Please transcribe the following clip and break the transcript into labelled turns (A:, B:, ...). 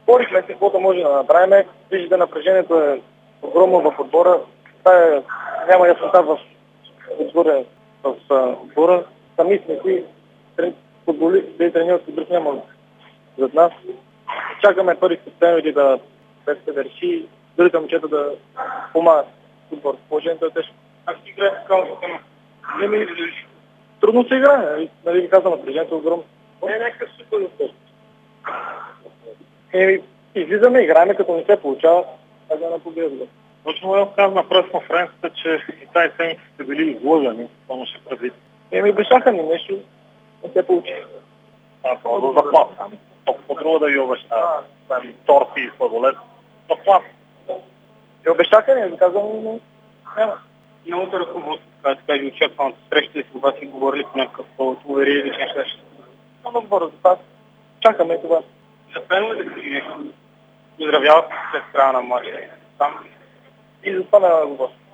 A: Говорихме си каквото може да направим. Виждате, напрежението е огромно в отбора. Няма яснота в отбора. Сами сме си футболистите и треньорите, друг няма зад нас. Чакаме първи септември да реши, другите момчета да помагат в отбора. Положението е тежко. Как си играе в такава система? Трудно се играе. Нали ви казвам, напрежението е огромно. Не е някакъв супер успех. Излизаме, играем, като не се получава, а да не победим.
B: Точно Лев каза на пресконференцията, че и тази седмица сте били излъгани, това му ще предвид.
A: Обещаха ми нещо, не се получи.
B: Това за заплат. По-друго да ви обещава. Торти и сладолет. Заплат.
A: Обещаха ми, да казвам, но няма.
B: Новото ръководство, така да кажа, очакваното среща и с това си говорили по някакъв повод, уверили, че неща ще.
A: Много добро за това. Чакаме това.
B: Запено ли да кажи нещо? Поздравявах след края на матча. Там
A: и за това не говоря.